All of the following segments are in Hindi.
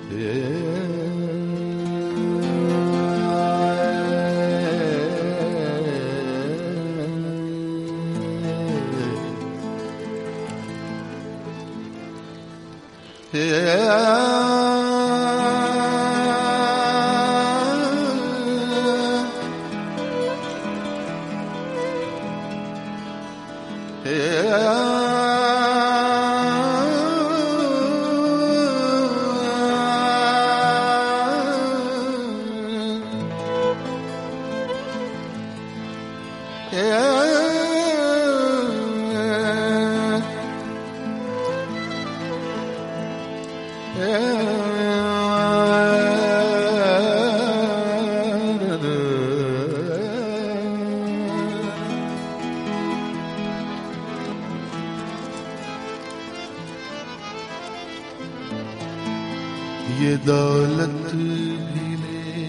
ये दौलत भी ले,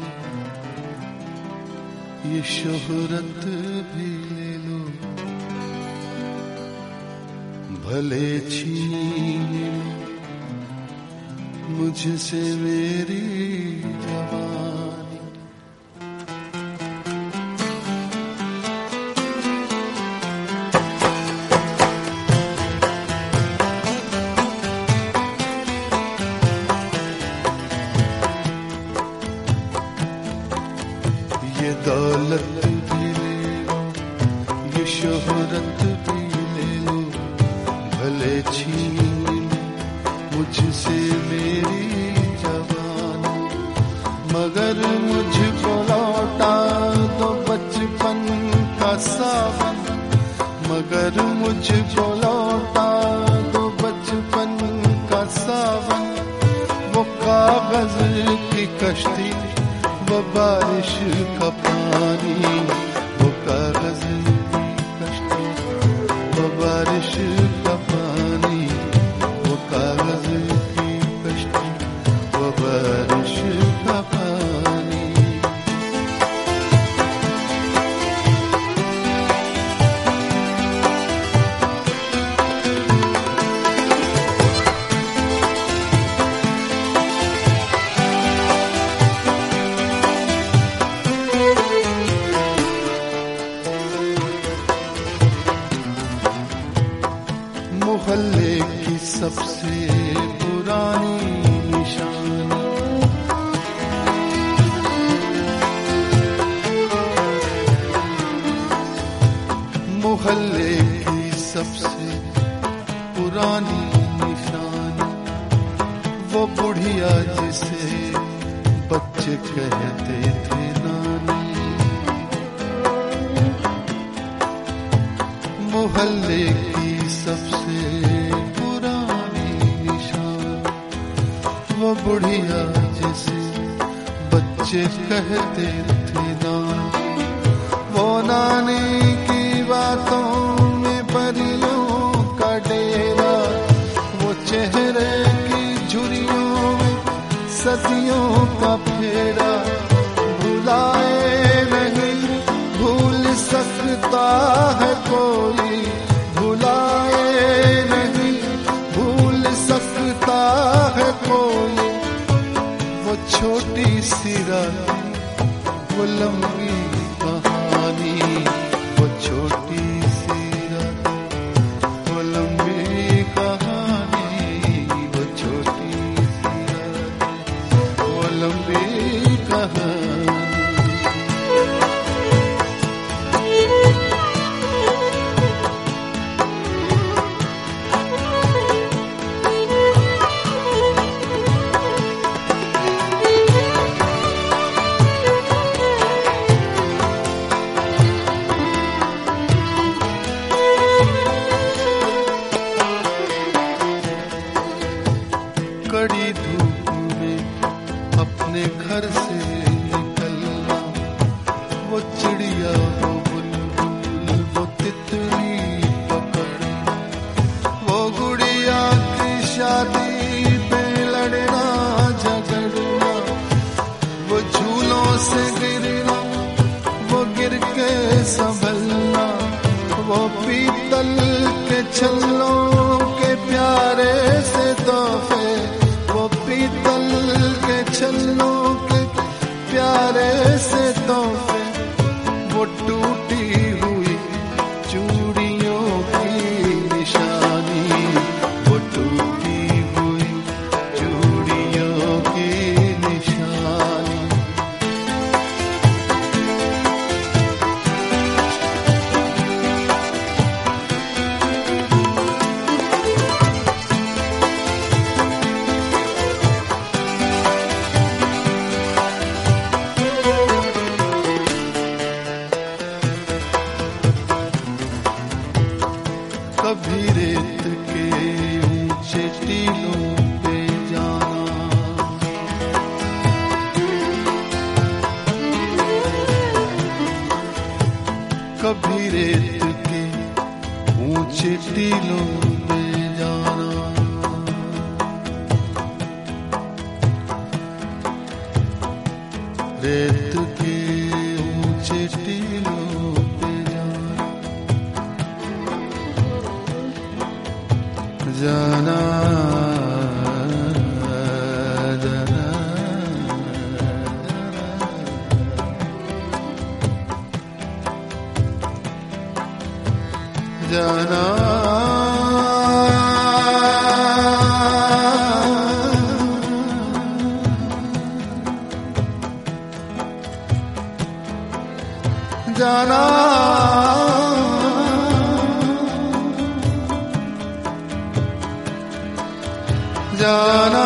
ये शोहरत भी ले लो, भले छीन लो मुझसे मेरी जवानी। ये दौलत भी ले लो, ये शोहरत भी ले लो, भले छीन लो मुझसे मेरी जवानी, मगर मुझको लौटा दो बचपन का सावन, मगर मुझको लौटा दो बचपन का सावन। वो कागज की कश्ती, वो बारिश का पानी, वो कागज की कश्ती, वो बारिश का पानी, वो कागज की कश्ती, वो बारिश का पानी। मोहल्ले की सबसे पुरानी निशानी, मोहल्ले की सबसे पुरानी निशानी, वो बुढ़िया जिसे बच्चे कहते थे नानी। मोहल्ले की सबसे पुरानी निशान, वो बुढ़िया जिसे बच्चे कहते थे नानी। वो नानी की बातों में परियों का डेरा, वो चेहरे की झुर्रियों में सदियों का फेरा। भुलाए नहीं भूल सकता है कोई, भुलाए नहीं भूल सकता है कोई। वो छोटी सी रात, वो लंबी कहानी, वो छोटी सी रात, वो लंबी कहानी, वो छोटी सी रात, वो लंबी कहानी। कड़ी धूप में अपने घर से निकलना, वो चिड़िया वो बुलबुल वो तितली पकड़ना, वो गुड़िया की शादी पे लड़ना झगड़ना, वो झूलों से गिरना, वो गिर के संभलना, वो पीतल के छल्लों के प्यारे से तोहफे, वो पीतल टीलों पे जाना, रेत के ऊंचे टीलों पे जाना, जाना जाना जाना जाना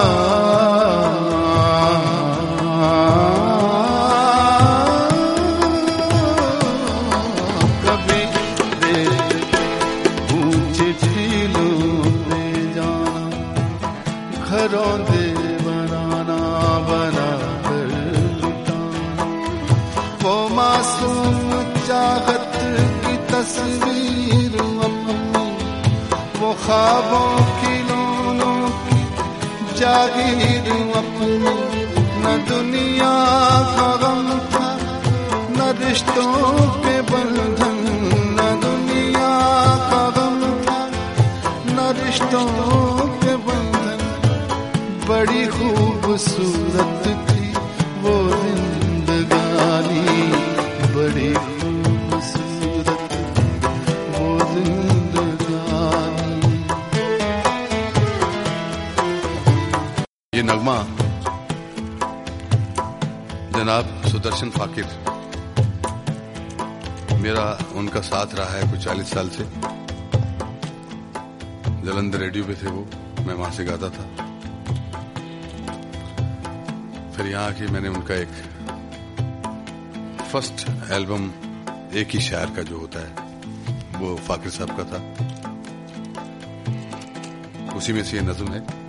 घरों दे बनाना, बना कर लुटाना, वो मासूम चाहत की तस्वीर अपनी, वो ख्वाबों की लोनों की जागीर अपनी, न दुनिया का गम था न रिश्तों के बंधन, न दुनिया का गम था न रिश्तों के बंधन, बड़ी खूबसूरत थी वो जिंदगानी, बड़ी खूबसूरत वो जिंदगानी। ये नगमा जनाब सुदर्शन फाकिर, मेरा उनका साथ रहा है कुछ 40 साल से। जलंधर रेडियो पे थे वो, मैं वहां से गाता था। फिर यहाँ आके मैंने उनका एक फर्स्ट एल्बम एक ही शायर का जो होता है वो फाकिर साहब का था, उसी में से ये नज़्म है।